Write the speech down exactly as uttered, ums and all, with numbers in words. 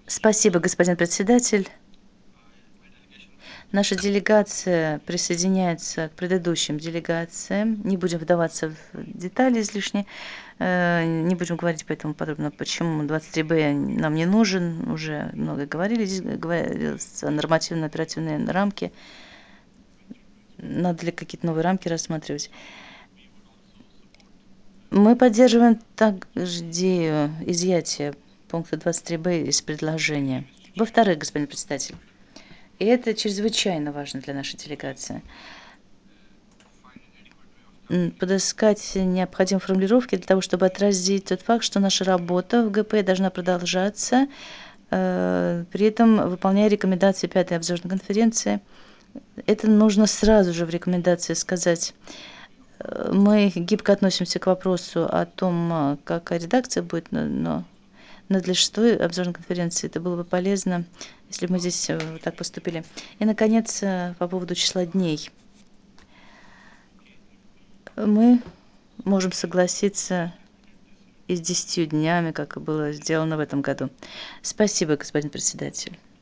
Спасибо, господин председатель. Наша делегация присоединяется к предыдущим делегациям. Не будем вдаваться в детали излишне. Не будем говорить поэтому подробно, почему двадцать три бэ нам не нужен. Уже много говорили. Здесь говорилось о нормативно-оперативные рамки. Надо ли какие-то новые рамки рассматривать? Мы поддерживаем также идею изъятия пункта двадцать три бэ из предложения. Во-вторых, господин председатель, и это чрезвычайно важно для нашей делегации, подыскать необходимые формулировки для того, чтобы отразить тот факт, что наша работа в гэ пэ должна продолжаться, при этом выполняя рекомендации пятой обзорной конференции. Это нужно сразу же в рекомендации сказать. Мы гибко относимся к вопросу о том, какая редакция будет, но, но для шестой обзорной конференции это было бы полезно, если бы мы здесь так поступили. И, наконец, по поводу числа дней. Мы можем согласиться и с десятью днями, как было сделано в этом году. Спасибо, господин председатель.